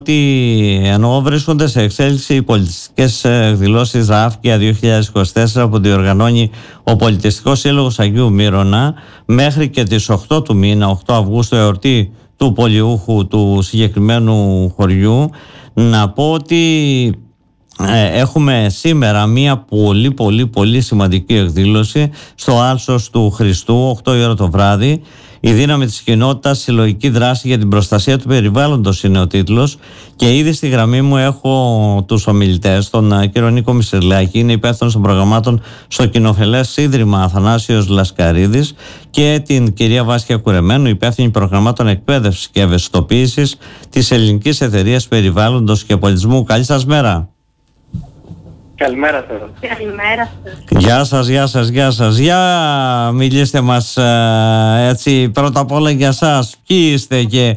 ότι ενώ βρίσκονται σε εξέλιξη οι πολιτιστικές εκδηλώσεις ΡΑΦΚΙΑ 2024 που διοργανώνει ο Πολιτιστικός Σύλλογος Αγίου Μύρωνα, μέχρι και τις 8 του μήνα, 8 Αυγούστου, εορτή του πολιούχου του συγκεκριμένου χωριού, να πω ότι έχουμε σήμερα μια πολύ σημαντική εκδήλωση στο Άλσος του Χριστού, 8 η ώρα το βράδυ. «Η δύναμη της κοινότητας, συλλογική δράση για την προστασία του περιβάλλοντος» είναι ο τίτλος, και ήδη στη γραμμή μου έχω τους ομιλητές, τον κύριο Νίκο Μισελάκη, είναι υπεύθυνος των προγραμμάτων στο Κοινοφελές Ίδρυμα Αθανάσιος Λασκαρίδης, και την κυρία Βάσια Κουρεμένου, υπεύθυνη προγραμμάτων εκπαίδευσης και ευαισθητοποίησης της Ελληνικής Εταιρείας Περιβάλλοντος και Πολιτισμού. Καλή σας μέρα. Καλημέρα σας. Γεια σας. Για μιλήστε μας έτσι πρώτα απ' όλα για σας. Ποιοι είστε και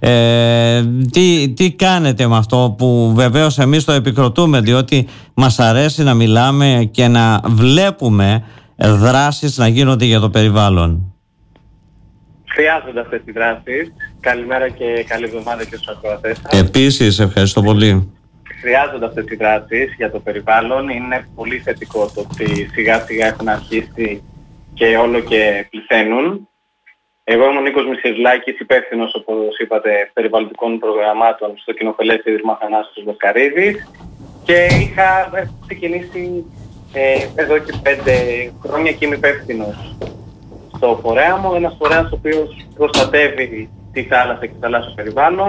τι κάνετε με αυτό που βεβαίως εμείς το επικροτούμε, διότι μας αρέσει να μιλάμε και να βλέπουμε δράσεις να γίνονται για το περιβάλλον. Χρειάζονται αυτές οι δράσεις. Καλημέρα και καλή εβδομάδα και στους ακροατές σας. Επίσης, ευχαριστώ πολύ. Χρειάζονται αυτές οι δράσεις για το περιβάλλον. Είναι πολύ θετικό το ότι σιγά σιγά έχουν αρχίσει και όλο και πληθαίνουν. Εγώ είμαι ο Νίκος Μισελάκης, υπεύθυνος, όπως είπατε, περιβαλλοντικών προγραμμάτων στο Κοινοφελές Ίδρυμα Αθανάσιος Λασκαρίδης, και είχα ξεκινήσει εδώ και 5 χρόνια και είμαι υπεύθυνος στο φορέα μου, ένας φορέας ο οποίος προστατεύει τη θάλασσα και το θαλάσσιο περιβάλλον.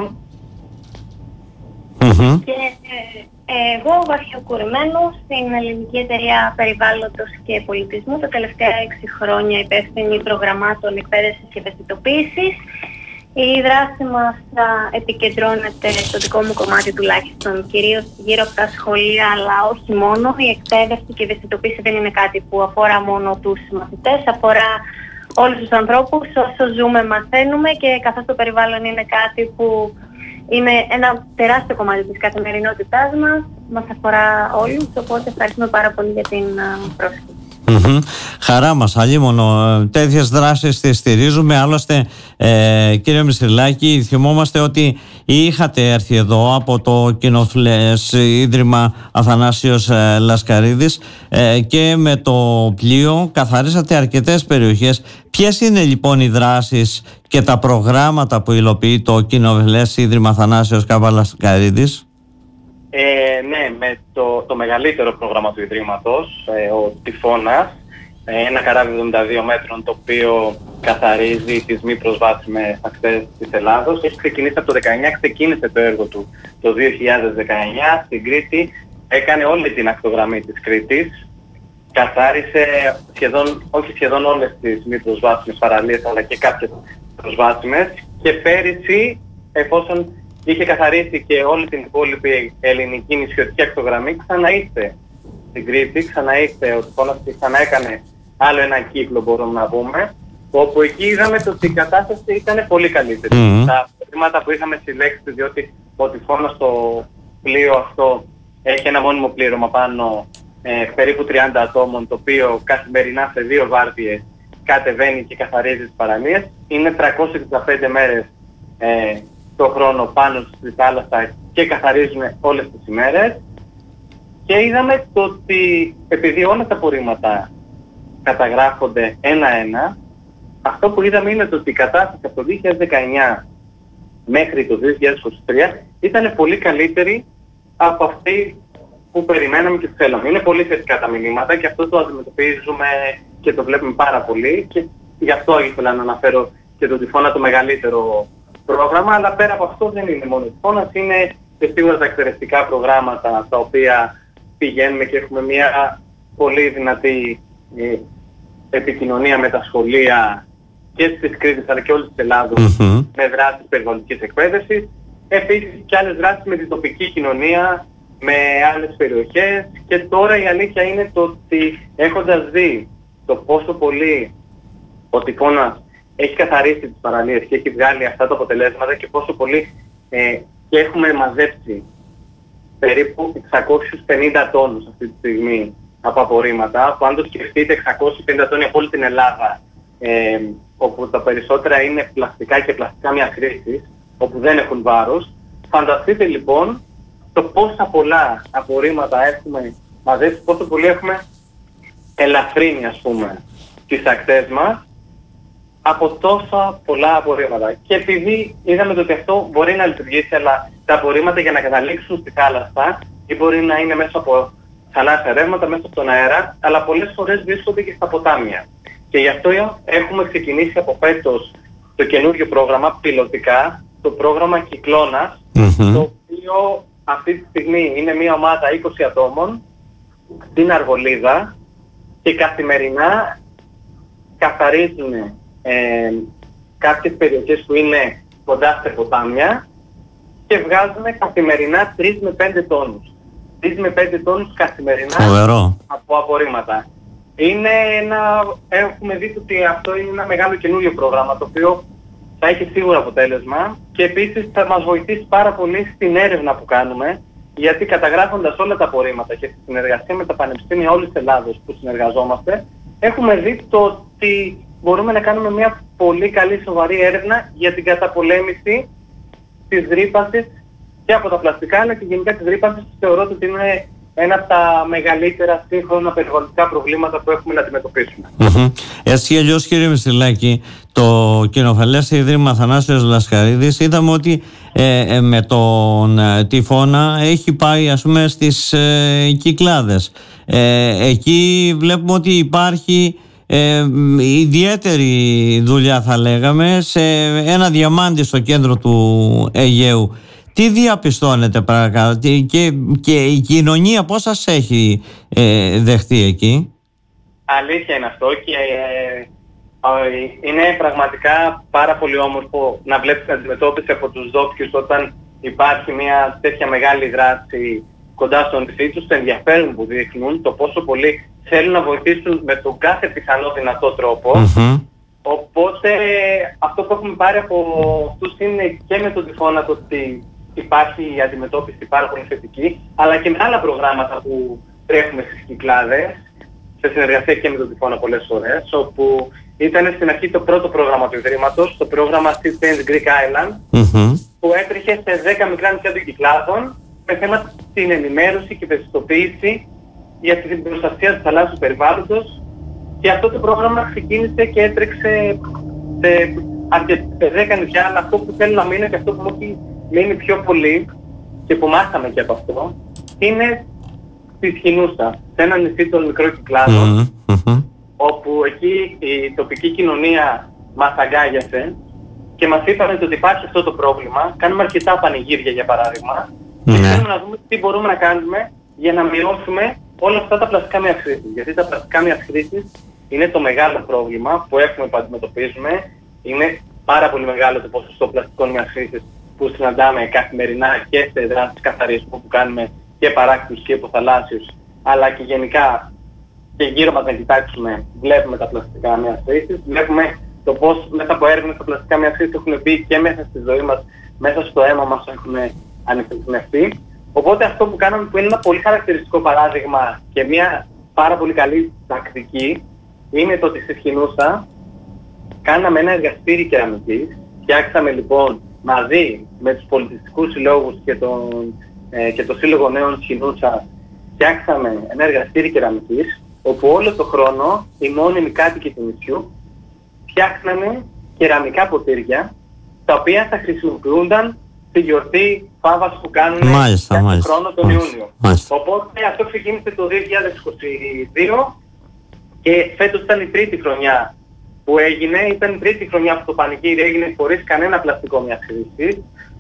Και εγώ, Βάσια Κουρεμένου, στην Ελληνική Εταιρεία Περιβάλλοντος και Πολιτισμού, τα τελευταία 6 χρόνια υπεύθυνη προγραμμάτων εκπαίδευσης και ευαισθητοποίησης. Η δράση μας επικεντρώνεται στο δικό μου κομμάτι τουλάχιστον, κυρίως γύρω από τα σχολεία, αλλά όχι μόνο. Η εκπαίδευση και η ευαισθητοποίηση δεν είναι κάτι που αφορά μόνο τους μαθητές, αφορά όλους τους ανθρώπους. Όσο ζούμε μαθαίνουμε, και καθώς το περιβάλλον είναι κάτι που είναι ένα τεράστιο κομμάτι της καθημερινότητάς μας αφορά όλους, οπότε ευχαριστούμε πάρα πολύ για την πρόσκληση. Χαρά μας, αλίμονο. Τέτοιες δράσεις τις στηρίζουμε. Άλλωστε, κύριε Μισελάκη, θυμόμαστε ότι είχατε έρθει εδώ από το Κοινοφελές Ίδρυμα Αθανάσιος Λασκαρίδης και με το πλοίο καθαρίσατε αρκετές περιοχές. Ποιες είναι λοιπόν οι δράσεις και τα προγράμματα που υλοποιεί το Κοινοφελές Ίδρυμα Αθανάσιος Λασκαρίδης? Ναι, με το μεγαλύτερο πρόγραμμα του Ιδρύματος, ο Τυφώνας, ένα καράβι 72 μέτρων, το οποίο καθαρίζει τις μη προσβάσιμες ακτές της Ελλάδος. Έχει ξεκινήσει από το 19, ξεκίνησε το έργο του το 2019 στην Κρήτη, έκανε όλη την ακτογραμμή της Κρήτης, καθάρισε όχι σχεδόν όλες τις μη προσβάσιμες παραλίες, αλλά και κάποιες προσβάσιμες, και πέρυσι, εφόσον είχε καθαρίσει και όλη την υπόλοιπη ελληνική νησιωτική ακτογραμμή, ξαναήρθε στην Κρήτη, ξαναήρθε ο Τυφώνας και ξαναέκανε άλλο ένα κύκλο, μπορούμε να πούμε, όπου εκεί είδαμε ότι η κατάσταση ήταν πολύ καλύτερη. Τα προβλήματα που είχαμε συλλέξει, διότι ο Τυφώνας στο πλοίο αυτό έχει ένα μόνιμο πλήρωμα πάνω περίπου 30 ατόμων, το οποίο καθημερινά σε 2 βάρδιες κατεβαίνει και καθαρίζει τις παραλίες. Είναι 365 μέρες το χρόνο πάνω στη θάλασσα και καθαρίζουν όλες τις ημέρες, και είδαμε το ότι επειδή όλα τα απορρίμματα καταγράφονται ένα-ένα, αυτό που είδαμε είναι ότι η κατάσταση από το 2019 μέχρι το 2023 ήταν πολύ καλύτερη από αυτή που περιμέναμε και θέλαμε. Είναι πολύ θετικά τα μηνύματα και αυτό το αντιμετωπίζουμε και το βλέπουμε πάρα πολύ, και γι' αυτό ήθελα να αναφέρω και το Τυφώνα, το μεγαλύτερο πρόγραμμα, αλλά πέρα από αυτό δεν είναι μόνο Τυφώνας, είναι και σίγουρα τα εκπαιδευτικά προγράμματα τα οποία πηγαίνουμε και έχουμε μια πολύ δυνατή επικοινωνία με τα σχολεία και της Κρήτης αλλά και όλης της Ελλάδος με δράσεις περιβαλλοντικής εκπαίδευσης. Επίσης και άλλες δράσεις με την τοπική κοινωνία, με άλλες περιοχές, και τώρα η αλήθεια είναι το ότι έχοντας δει το πόσο πολύ ο Τυφώνας έχει καθαρίσει τις παραλίες και έχει βγάλει αυτά τα αποτελέσματα και πόσο πολύ και έχουμε μαζέψει περίπου 650 τόνους αυτή τη στιγμή από απορρίμματα, που αν το σκεφτείτε 650 τόνοι από όλη την Ελλάδα, όπου τα περισσότερα είναι πλαστικά και πλαστικά μιας χρήσης, όπου δεν έχουν βάρος, Φανταστείτε λοιπόν το πόσα πολλά απορρίμματα έχουμε μαζέψει, πόσο πολύ έχουμε ελαφρύνει, ας πούμε, τις ακτές μας από τόσα πολλά απορρίμματα. Και επειδή είδαμε ότι αυτό μπορεί να λειτουργήσει, αλλά τα απορρίμματα για να καταλήξουν στη θάλασσα ή μπορεί να είναι μέσα από θαλάσσια ρεύματα, μέσα από τον αέρα, αλλά πολλές φορές βρίσκονται και στα ποτάμια. Και γι' αυτό έχουμε ξεκινήσει από φέτος το καινούργιο πρόγραμμα, πιλωτικά, το πρόγραμμα Κυκλώνας, το οποίο αυτή τη στιγμή είναι μια ομάδα 20 ατόμων στην Αργολίδα και καθημερινά καθαρίζουν κάποιες περιοχές που είναι κοντά σε ποτάμια και βγάζουν καθημερινά 3 με 5 τόνους. 3 με 5 τόνους καθημερινά από απορρίμματα. Έχουμε δει ότι αυτό είναι ένα μεγάλο καινούριο πρόγραμμα, το οποίο θα έχει σίγουρα αποτέλεσμα και επίσης θα μας βοηθήσει πάρα πολύ στην έρευνα που κάνουμε, γιατί καταγράφοντας όλα τα απορρίμματα και στη συνεργασία με τα πανεπιστήμια όλης της Ελλάδος που συνεργαζόμαστε, έχουμε δει το ότι μπορούμε να κάνουμε μια πολύ καλή σοβαρή έρευνα για την καταπολέμηση της ρύπανσης και από τα πλαστικά, αλλά και γενικά της ρύπανσης. Θεωρώ ότι είναι ένα από τα μεγαλύτερα σύγχρονα περιβαλλοντικά προβλήματα που έχουμε να αντιμετωπίσουμε. Έτσι κι αλλιώς, κύριε Μιστιλάκη, το Κοινοφελές Ίδρυμα Θανάσιος Λασκαρίδης είδαμε ότι με τον τυφώνα έχει πάει, ας πούμε, στις Κυκλάδες. Εκεί βλέπουμε ότι υπάρχει ιδιαίτερη δουλειά, θα λέγαμε, σε ένα διαμάντι στο κέντρο του Αιγαίου. Τι διαπιστώνετε παρακάτω και η κοινωνία πώς σας έχει δεχτεί εκεί? Αλήθεια είναι αυτό και είναι πραγματικά πάρα πολύ όμορφο να βλέπεις την αντιμετώπιση από τους ντόπιους όταν υπάρχει μια τέτοια μεγάλη δράση κοντά στο νησί τους, το ενδιαφέρον που δείχνουν, το πόσο πολύ θέλουν να βοηθήσουν με τον κάθε πιθανό δυνατό τρόπο. Οπότε αυτό που έχουμε πάρει από αυτούς είναι και με τον τυφώνα το ότι υπάρχει η αντιμετώπιση πάρα πολύ θετική, αλλά και με άλλα προγράμματα που τρέχουμε στις Κυκλάδες, σε συνεργασία και με τον τυφώνα πολλές φορές, όπου ήταν στην αρχή το πρώτο πρόγραμμα του Ιδρύματος, το πρόγραμμα Sea Change Greek Island, που έτρεχε σε 10 μικρά νησιά των Κυκλάδων, με θέμα την ενημέρωση και ευαισθητοποίηση για την προστασία του θαλάσσιου περιβάλλοντος. Και αυτό το πρόγραμμα ξεκίνησε και έτρεξε σε 10 νησιά, αλλά αυτό που θέλω να μείνω και αυτό που μου έχει μείνει πιο πολύ και που μάθαμε και από αυτό, είναι στη Σχοινούσα, σε ένα νησί των μικρών Κυκλάδων, όπου εκεί η τοπική κοινωνία μας αγκάγιασε και μας είπαν ότι υπάρχει αυτό το πρόβλημα. Κάνουμε αρκετά πανηγύρια, για παράδειγμα, και θέλουμε να δούμε τι μπορούμε να κάνουμε για να μειώσουμε όλα αυτά τα πλαστικά μη χρήσης. Γιατί τα πλαστικά μη χρήσης είναι το μεγάλο πρόβλημα που έχουμε, που αντιμετωπίζουμε. Είναι πάρα πολύ μεγάλο το ποσοστό πλαστικών μη χρήσης που συναντάμε καθημερινά και σε δράσεις καθαρισμού που κάνουμε και παράκτους και υποθαλάσσιους, αλλά και γενικά και γύρω μας να κοιτάξουμε, βλέπουμε τα πλαστικά μη χρήσης, βλέπουμε το πώς μέσα από έρευνες τα πλαστικά μη χρήσης έχουν μπει και μέσα στη ζωή μας, μέσα στο αίμα μας έχουν ανιχνευτεί. Οπότε αυτό που κάναμε, που είναι ένα πολύ χαρακτηριστικό παράδειγμα και μια πάρα πολύ καλή τακτική, είναι το ότι στη Σχοινούσα κάναμε ένα εργαστήρι κεραμικής. Φτιάξαμε λοιπόν μαζί με τους πολιτιστικούς συλλόγους και το Σύλλογο Νέων Σχοινούσα, φτιάξαμε ένα εργαστήρι κεραμικής, όπου όλο το χρόνο οι μόνιμοι κάτοικοι του νησιού φτιάχναμε κεραμικά ποτήρια, τα οποία θα χρησιμοποιούνταν στη γιορτή Φάβας που κάνουν κάθε χρόνο τον Ιούνιο. Οπότε αυτό ξεκίνησε το 2022 και φέτος ήταν η τρίτη χρονιά που έγινε. Ήταν η τρίτη χρονιά που το πανηγύρι έγινε χωρίς κανένα πλαστικό μη χρήση,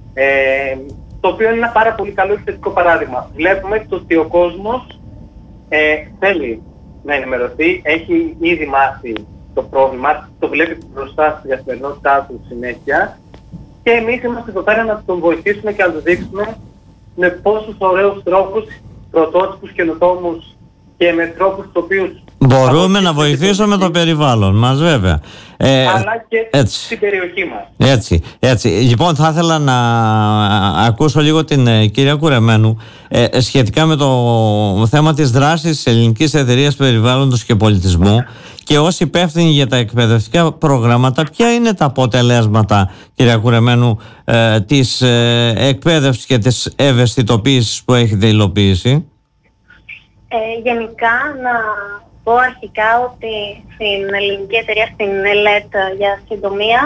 το οποίο είναι ένα πάρα πολύ καλό και θετικό παράδειγμα. Βλέπουμε ότι ο κόσμος θέλει να ενημερωθεί, έχει ήδη μάθει το πρόβλημα, το βλέπει μπροστά στη καθημερινότητά του συνέχεια και εμείς είμαστε εδώ πέρα να τον βοηθήσουμε και να του δείξουμε με πόσους ωραίους τρόπους, πρωτότυπους, καινοτόμους και με τρόπους τους οποίους Μπορούμε να βοηθήσουμε το περιβάλλον μας, βέβαια. Αλλά και στην περιοχή μας. Έτσι. Λοιπόν, θα ήθελα να ακούσω λίγο την κυρία Κουρεμένου σχετικά με το θέμα της δράσης της Ελληνικής Εταιρείας Περιβάλλοντος και Πολιτισμού και ως υπεύθυνη για τα εκπαιδευτικά προγράμματα, ποια είναι τα αποτελέσματα, κυρία Κουρεμένου, της εκπαίδευσης και της ευαισθητοποίησης που έχετε υλοποιήσει? Γενικά, να πω αρχικά ότι στην Ελληνική Εταιρεία, στην ΕΛΕΤ για συντομία,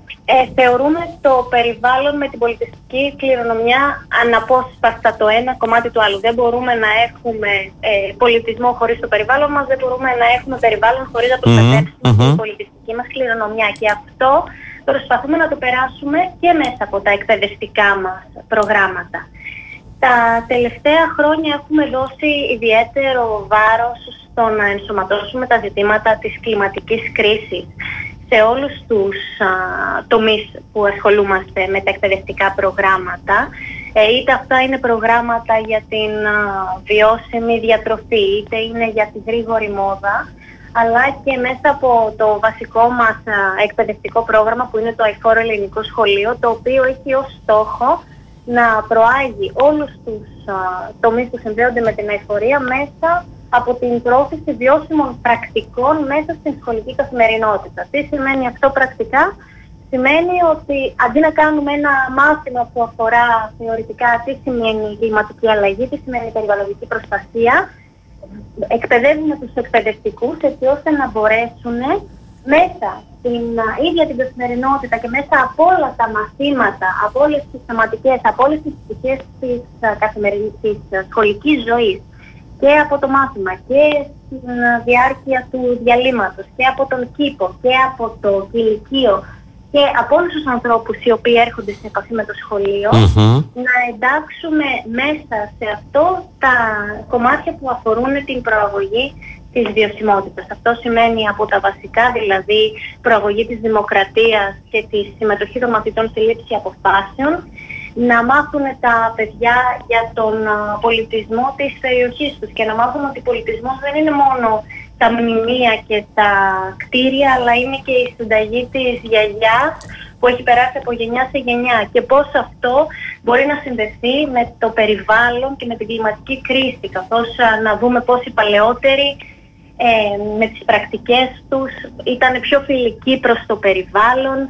θεωρούμε το περιβάλλον με την πολιτιστική κληρονομιά αναπόσπαστα το ένα κομμάτι του άλλου. Δεν μπορούμε να έχουμε πολιτισμό χωρίς το περιβάλλον μας, δεν μπορούμε να έχουμε περιβάλλον χωρίς να προστατεύσουμε την πολιτιστική μας κληρονομιά. Και αυτό προσπαθούμε να το περάσουμε και μέσα από τα εκπαιδευτικά μας προγράμματα. Τα τελευταία χρόνια έχουμε δώσει ιδιαίτερο βάρος στο να ενσωματώσουμε τα ζητήματα της κλιματικής κρίσης σε όλους τους τομείς που ασχολούμαστε με τα εκπαιδευτικά προγράμματα. Είτε αυτά είναι προγράμματα για την βιώσιμη διατροφή, είτε είναι για τη γρήγορη μόδα, αλλά και μέσα από το βασικό μας εκπαιδευτικό πρόγραμμα που είναι το αηφόρο ελληνικό σχολείο, το οποίο έχει ως στόχο να προάγει όλους τους τομείς που συνδέονται με την αηφορία μέσα από την πρόθεση βιώσιμων πρακτικών μέσα στην σχολική καθημερινότητα. Τι σημαίνει αυτό πρακτικά? Σημαίνει ότι αντί να κάνουμε ένα μάθημα που αφορά θεωρητικά τι σημαίνει κλιματική αλλαγή, τι σημαίνει περιβαλλοντική προστασία, εκπαιδεύουμε τους εκπαιδευτικούς έτσι ώστε να μπορέσουν μέσα στην ίδια την καθημερινότητα και μέσα από όλα τα μαθήματα, από όλες τις θεματικές, από όλες τις πτυχές της καθημερινής σχολικής ζωής και από το μάθημα και στην διάρκεια του διαλύματος και από τον κήπο και από το κηλικείο και από όλους τους ανθρώπους οι οποίοι έρχονται σε επαφή με το σχολείο, να εντάξουμε μέσα σε αυτό τα κομμάτια που αφορούν την προαγωγή της βιωσιμότητας. Αυτό σημαίνει από τα βασικά, δηλαδή προαγωγή της δημοκρατίας και τη συμμετοχή των μαθητών στη λήψη αποφάσεων, να μάθουν τα παιδιά για τον πολιτισμό της περιοχής τους και να μάθουν ότι ο πολιτισμός δεν είναι μόνο τα μνημεία και τα κτίρια, αλλά είναι και η συνταγή της γιαγιάς που έχει περάσει από γενιά σε γενιά και πώς αυτό μπορεί να συνδεθεί με το περιβάλλον και με την κλιματική κρίση, καθώς να δούμε πώς οι παλαιότεροι με τις πρακτικές τους ήταν πιο φιλικοί προς το περιβάλλον,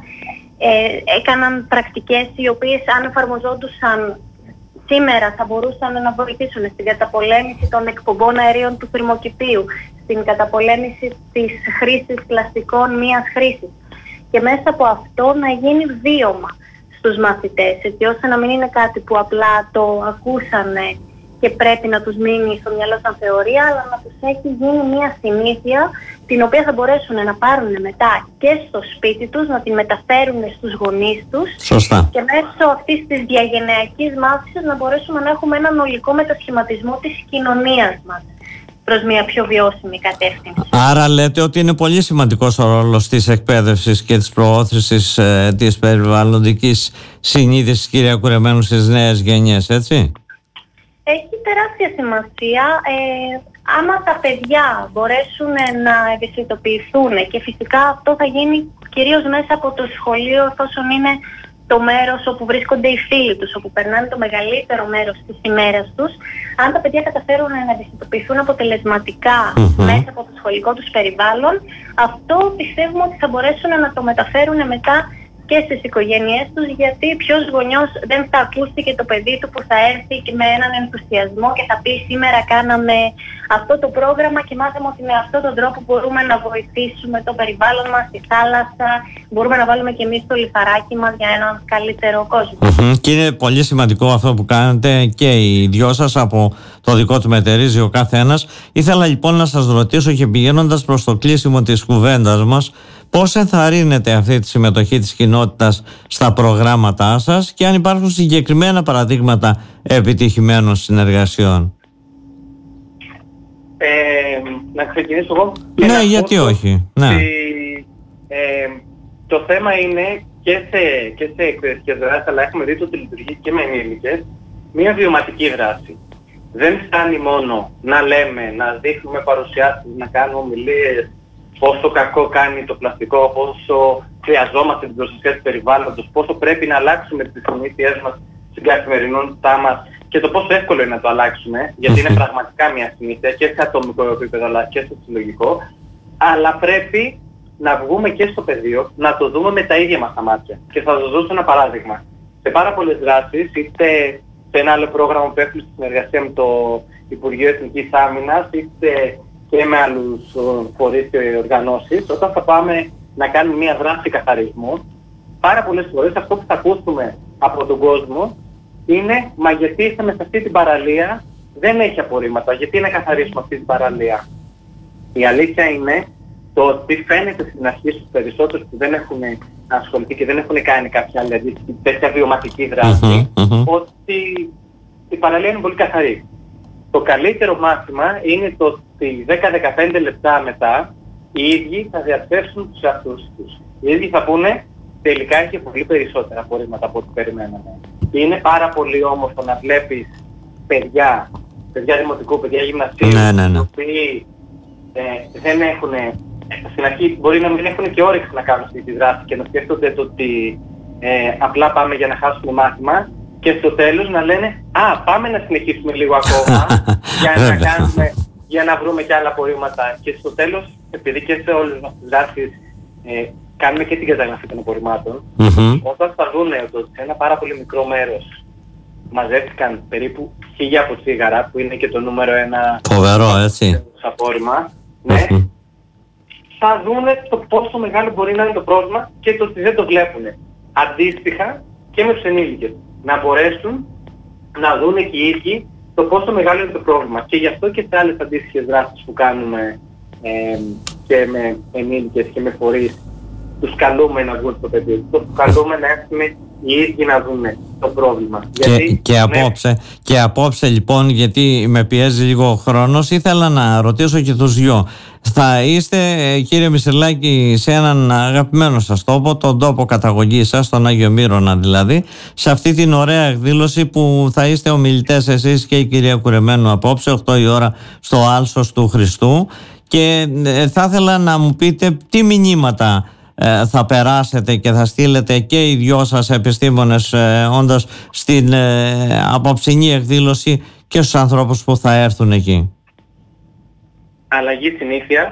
έκαναν πρακτικές οι οποίες αν εφαρμοζόντουσαν σήμερα θα μπορούσαν να βοηθήσουν στην καταπολέμηση των εκπομπών αερίων του θερμοκηπίου, στην καταπολέμηση της χρήσης πλαστικών μίας χρήσης και μέσα από αυτό να γίνει βίωμα στους μαθητές, έτσι ώστε να μην είναι κάτι που απλά το ακούσανε και πρέπει να τους μείνει στο μυαλό σαν θεωρία, αλλά να τους έχει γίνει μια συνήθεια την οποία θα μπορέσουν να πάρουν μετά και στο σπίτι τους, να την μεταφέρουν στους γονείς τους. Σωστά. Και μέσω αυτής της διαγενειακής μάθησης να μπορέσουμε να έχουμε έναν ολικό μετασχηματισμό της κοινωνίας μας προς μια πιο βιώσιμη κατεύθυνση. Άρα λέτε ότι είναι πολύ σημαντικός ο ρόλος της εκπαίδευσης και της προώθησης της περιβαλλοντικής συνείδησης, κυρία Κουρεμένου, στις νέες γενιές, έτσι? Έχει τεράστια σημασία. Άμα τα παιδιά μπορέσουν να ευαισθητοποιηθούν και φυσικά αυτό θα γίνει κυρίως μέσα από το σχολείο, εφόσον είναι το μέρος όπου βρίσκονται οι φίλοι τους, όπου περνάνε το μεγαλύτερο μέρος της ημέρας τους. Αν τα παιδιά καταφέρουν να ευαισθητοποιηθούν αποτελεσματικά μέσα από το σχολικό τους περιβάλλον, αυτό πιστεύουμε ότι θα μπορέσουν να το μεταφέρουν μετά και στις οικογένειές τους, γιατί ποιος γονιός δεν θα ακούσει και το παιδί του που θα έρθει και με έναν ενθουσιασμό και θα πει σήμερα κάναμε αυτό το πρόγραμμα και μάθαμε ότι με αυτόν τον τρόπο μπορούμε να βοηθήσουμε το περιβάλλον μας, τη θάλασσα, μπορούμε να βάλουμε και εμείς το λιθαράκι μας για έναν καλύτερο κόσμο. Και είναι πολύ σημαντικό αυτό που κάνετε και οι δυο σας από το δικό του μετερίζει ο καθένας. Ήθελα λοιπόν να σας ρωτήσω και πηγαίνοντας προς το κλείσιμο της κουβέντας μας, πώς ενθαρρύνετε αυτή τη συμμετοχή της κοινότητας στα προγράμματά σας και αν υπάρχουν συγκεκριμένα παραδείγματα επιτυχημένων συνεργασιών? Να ξεκινήσω εγώ. Ναι, γιατί όχι. Ναι. Το θέμα είναι και σε εκπαιδευτικές δράσεις, αλλά έχουμε δει ότι λειτουργεί και με ενήλικες, μια βιωματική δράση. δεν φτάνει μόνο να λέμε, να δείχνουμε παρουσιάσεις, να κάνουμε ομιλίες, πόσο κακό κάνει το πλαστικό, πόσο χρειαζόμαστε την προστασία του περιβάλλοντος, πόσο πρέπει να αλλάξουμε τις συνήθειές μας στην καθημερινότητά μας και το πόσο εύκολο είναι να το αλλάξουμε, γιατί είναι πραγματικά μια συνήθεια και σε ατομικό επίπεδο αλλά και σε συλλογικό, αλλά πρέπει να βγούμε και στο πεδίο, να το δούμε με τα ίδια μας τα μάτια. Και θα σας δώσω ένα παράδειγμα. Σε πάρα πολλές δράσεις, είτε σε ένα άλλο πρόγραμμα που έχουμε στη συνεργασία με το Υπουργείο Εθνικής Άμυνας, είτε και με άλλους φορείς και οργανώσεις, όταν θα πάμε να κάνουμε μια δράση καθαρισμού, πάρα πολλές φορές αυτό που θα ακούσουμε από τον κόσμο είναι «Μα γιατί ήρθαμε σε αυτή την παραλία, δεν έχει απορρίμματα, γιατί να καθαρίσουμε αυτή την παραλία». Η αλήθεια είναι το ότι φαίνεται στην αρχή στους περισσότερους που δεν έχουν ασχοληθεί και δεν έχουν κάνει κάποια άλλη τέτοια βιωματική δράση, ότι η παραλία είναι πολύ καθαρή. Το καλύτερο μάθημα είναι το ότι 10-15 λεπτά μετά οι ίδιοι θα διαθέσουν τους εαυτούς τους. Οι ίδιοι θα πούνε τελικά έχει πολύ περισσότερα απορρίμματα από ό,τι περιμέναμε. Είναι πάρα πολύ όμορφο να βλέπεις παιδιά δημοτικού, παιδιά γυμνασίου, οι οποίοι δεν έχουν, στην αρχή μπορεί να μην έχουν και όρεξη να κάνουν αυτή τη δράση και να σκέφτονται το ότι απλά πάμε για να χάσουμε μάθημα και στο τέλος να λένε «Α, πάμε να συνεχίσουμε λίγο ακόμα για να βρούμε και άλλα απορρίμματα». Και στο τέλος, επειδή και σε όλες μας τις δράσεις κάνουμε και την καταγραφή των απορριμμάτων, όταν θα δούνε ότι σε ένα πάρα πολύ μικρό μέρος μαζεύτηκαν περίπου 1000 από τσίγαρα, που είναι και το νούμερο 1 φοβερό, έτσι, απόρριμμα, ναι, θα δούνε το πόσο μεγάλο μπορεί να είναι το πρόβλημα και το ότι δεν το βλέπουν. Αντίστοιχα και με τους ενήλικες. Να μπορέσουν να δούνε και οι ίδιοι το πόσο μεγάλο είναι το πρόβλημα. Και γι' αυτό και σε άλλες αντίστοιχες δράσεις που κάνουμε και με ενήλικες και με φορείς, τους καλούμε να βγουν στο πεδίο. Τους καλούμε να έρθουν οι ίδιοι να δουν το πρόβλημα. Και απόψε λοιπόν, γιατί με πιέζει λίγο ο χρόνος, ήθελα να ρωτήσω και τους δυο. Θα είστε, κύριε Μισελάκη, σε έναν αγαπημένο σας τόπο, τον τόπο καταγωγής σας, τον Άγιο Μύρωνα δηλαδή, σε αυτή την ωραία εκδήλωση που θα είστε ομιλητές εσείς και η κυρία Κουρεμένου απόψε, 8 η ώρα, στο Άλσος του Χριστού. Και θα ήθελα να μου πείτε τι μηνύματα θα περάσετε και θα στείλετε και οι δυο σας επιστήμονες όντας στην απόψινή εκδήλωση και στους ανθρώπους που θα έρθουν εκεί. Αλλαγή συνήθειας,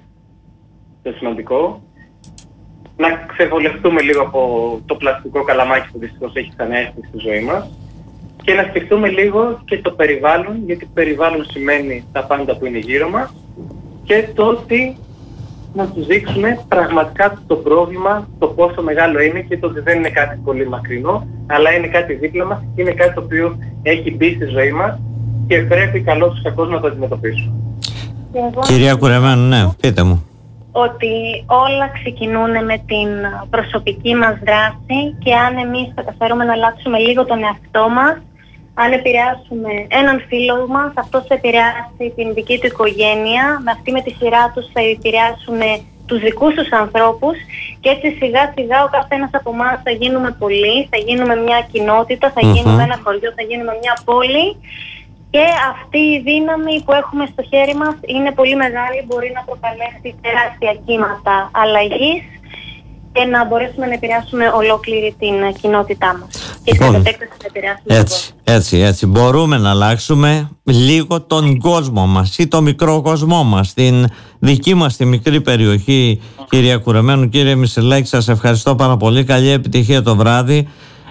το σημαντικό. Να ξεβολευτούμε λίγο από το πλαστικό καλαμάκι που δυστυχώς έχει ξαναέρθει στη ζωή μας και να σκεφτούμε λίγο και το περιβάλλον, γιατί περιβάλλον σημαίνει τα πάντα που είναι γύρω μας και το ότι να τους δείξουμε πραγματικά το πρόβλημα, το πόσο μεγάλο είναι και το ότι δεν είναι κάτι πολύ μακρινό, αλλά είναι κάτι δίπλα μας και είναι κάτι το οποίο έχει μπει στη ζωή μας και πρέπει καλώς ή κακώς να το αντιμετωπίσουμε. Κυρία Κουρεμένου, ναι, πείτε μου. Ότι όλα ξεκινούν με την προσωπική μας δράση και αν εμείς καταφέρουμε να αλλάξουμε λίγο τον εαυτό μας, αν επηρεάσουμε έναν φίλο μας, αυτός θα επηρεάσει την δική του οικογένεια, με αυτή με τη σειρά τους θα επηρεάσουν τους δικούς τους ανθρώπους και έτσι σιγά σιγά ο καθένας από εμάς θα γίνουμε πολλοί, θα γίνουμε μια κοινότητα, θα γίνουμε ένα χωριό, θα γίνουμε μια πόλη και αυτή η δύναμη που έχουμε στο χέρι μας είναι πολύ μεγάλη, μπορεί να προκαλέσει τεράστια κύματα αλλαγής και να μπορέσουμε να επηρεάσουμε ολόκληρη την κοινότητά μας. Και στην επέκταση να επηρεάσουμε έτσι. Μπορούμε να αλλάξουμε λίγο τον κόσμο μας ή το μικρό κόσμο μας, την δική μας τη μικρή περιοχή. Κυρία Κουρεμένου, κύριε Μισελάκη, σας ευχαριστώ πάρα πολύ. Καλή επιτυχία το βράδυ.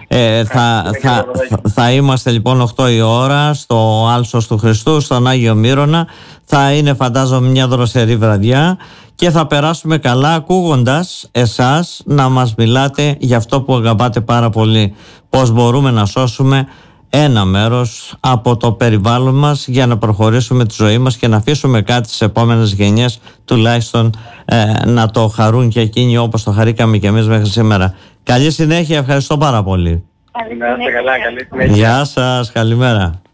Θα είμαστε λοιπόν 8 η ώρα στο Άλσος του Χριστού, στον Άγιο Μύρωνα. Θα είναι, φαντάζομαι, μια δροσερή βραδιά και θα περάσουμε καλά ακούγοντας εσάς να μας μιλάτε για αυτό που αγαπάτε πάρα πολύ, πώς μπορούμε να σώσουμε ένα μέρος από το περιβάλλον μας για να προχωρήσουμε τη ζωή μας και να αφήσουμε κάτι στις επόμενες γενιές τουλάχιστον να το χαρούν και εκείνοι όπως το χαρήκαμε και εμείς μέχρι σήμερα. Καλή συνέχεια, ευχαριστώ πάρα πολύ. Καλή συνέχεια. Γεια σας, καλημέρα.